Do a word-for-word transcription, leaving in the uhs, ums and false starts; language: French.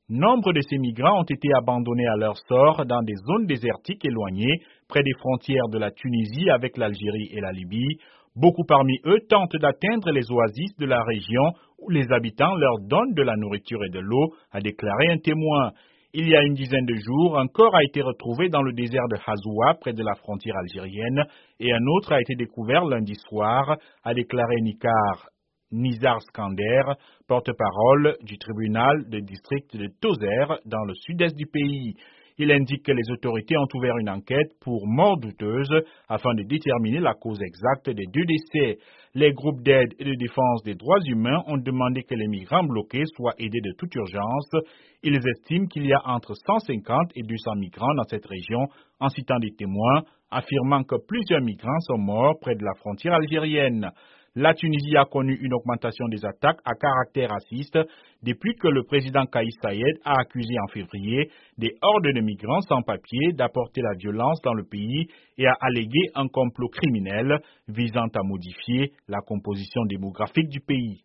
Nombre de ces migrants ont été abandonnés à leur sort dans des zones désertiques éloignées, près des frontières de la Tunisie avec l'Algérie et la Libye. Beaucoup parmi eux tentent d'atteindre les oasis de la région où les habitants leur donnent de la nourriture et de l'eau, a déclaré un témoin. Il y a une dizaine de jours, un corps a été retrouvé dans le désert de Hazoua, près de la frontière algérienne, et un autre a été découvert lundi soir, a déclaré Nikar Nizar Skander, porte-parole du tribunal de district de Tozère, dans le sud-est du pays. Il indique que les autorités ont ouvert une enquête pour mort douteuse afin de déterminer la cause exacte des deux décès. Les groupes d'aide et de défense des droits humains ont demandé que les migrants bloqués soient aidés de toute urgence. Ils estiment qu'il y a entre cent cinquante et deux cents migrants dans cette région, en citant des témoins, affirmant que plusieurs migrants sont morts près de la frontière algérienne. La Tunisie a connu une augmentation des attaques à caractère raciste depuis que le président Kais Saied a accusé en février des hordes de migrants sans papier d'apporter la violence dans le pays et a allégué un complot criminel visant à modifier la composition démographique du pays.